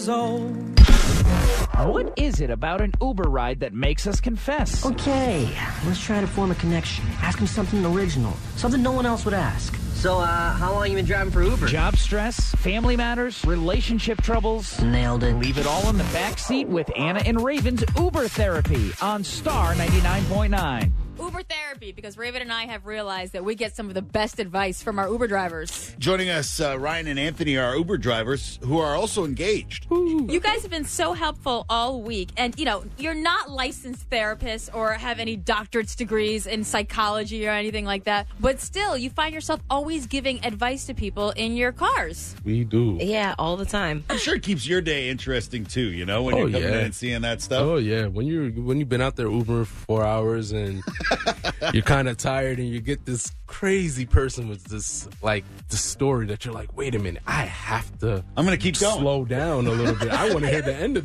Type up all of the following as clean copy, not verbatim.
soul. What is it about an Uber ride that makes us confess? Okay, let's try to form a connection. Ask him something original, something no one else would ask. So, how long you been driving for Uber? Job stress, family matters, relationship troubles. Nailed it. Leave it all in the back seat with Anna and Raven's Uber Therapy on Star 99.9. Uber Therapy, because Raven and I have realized that we get some of the best advice from our Uber drivers. Joining us, Ryan and Anthony are Uber drivers who are also engaged. You guys have been so helpful all week. And, you're not licensed therapists or have any doctorate's degrees in psychology or anything like that. But still, you find yourself always giving advice to people in your cars. We do. Yeah, all the time. I'm sure it keeps your day interesting, too, when you're coming in and seeing that stuff. Oh, yeah. When you've been out there Ubering for 4 hours and you're kind of tired and you get this crazy person with this story that you're like, wait a minute, I have to I'm going to keep going. Slow down a little bit. I want to hear the end of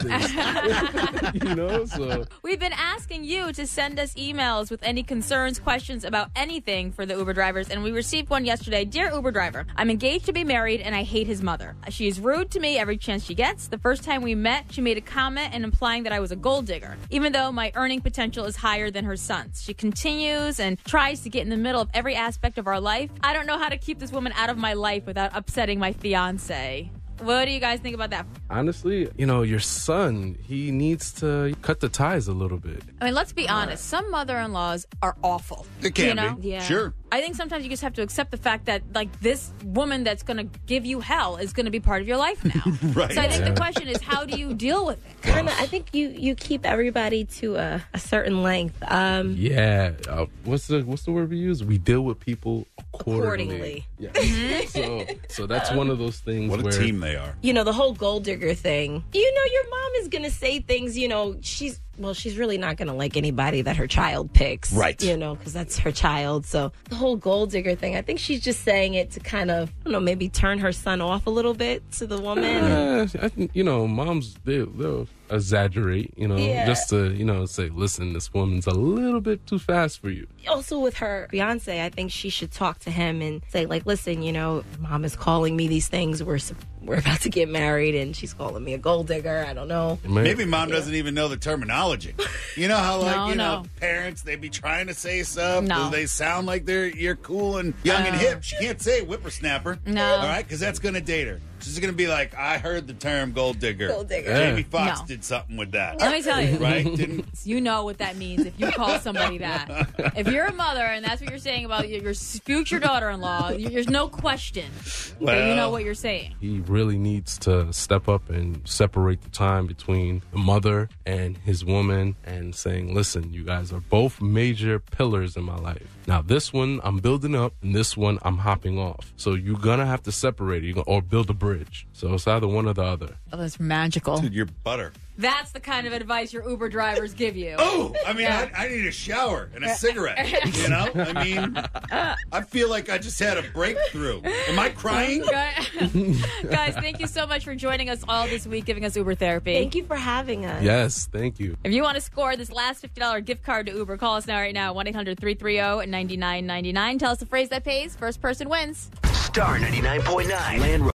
this. So we've been asking you to send us emails with any concerns, questions about anything for the Uber drivers, and we received one yesterday. Dear Uber driver, I'm engaged to be married and I hate his mother. She is rude to me every chance she gets. The first time we met, she made a comment and implying that I was a gold digger, even though my earning potential is higher than her son's. She continues and tries to get in the middle of every aspect of our life. I don't know how to keep this woman out of my life without upsetting my fiance. What do you guys think about that? Honestly, your son, he needs to cut the ties a little bit. I mean, let's be honest. Some mother-in-laws are awful. It can be. Yeah. Sure. I think sometimes you just have to accept the fact that, this woman that's going to give you hell is going to be part of your life now. Right. So I think the question is, how do you deal with it? I think you keep everybody to a certain length. What's the word we use? We deal with people accordingly. Yeah. So that's one of those things. What a team they are. The whole gold digger thing. Your mom is going to say things, she's really not going to like anybody that her child picks. Right. Because that's her child. So the whole gold digger thing, I think she's just saying it to kind of, maybe turn her son off a little bit to the woman. I think, moms, they'll exaggerate, just to, say, listen, this woman's a little bit too fast for you. Also with her fiance, I think she should talk to him and say, listen, mom is calling me these things. We're about to get married and she's calling me a gold digger. I don't know. Maybe mom doesn't even know the terminology. You know how No. parents, they be trying to say stuff. No. They sound like you're cool and young and hip. She can't say whippersnapper. No. All right, because that's going to date her. She's going to be like, I heard the term gold digger. Gold digger. Jamie Foxx No. did something with that. Let me tell you. Right? You know what that means if you call somebody that. If you're a mother and that's what you're saying about your future daughter-in-law, there's no question that you know what you're saying. He really needs to step up and separate the time between the mother and his woman and saying, listen, you guys are both major pillars in my life. Now, this one I'm building up and this one I'm hopping off. So you're going to have to separate it or build a bridge. So it's either one or the other. Oh, that's magical. Dude, you're butter. That's the kind of advice your Uber drivers give you. Oh, I mean, Yeah. I need a shower and a cigarette. I mean, I feel like I just had a breakthrough. Am I crying? Guys, thank you so much for joining us all this week, giving us Uber Therapy. Thank you for having us. Yes, thank you. If you want to score this last $50 gift card to Uber, call us right now, 1-800-330-9999. Tell us the phrase that pays. First person wins. Star 99.9. Land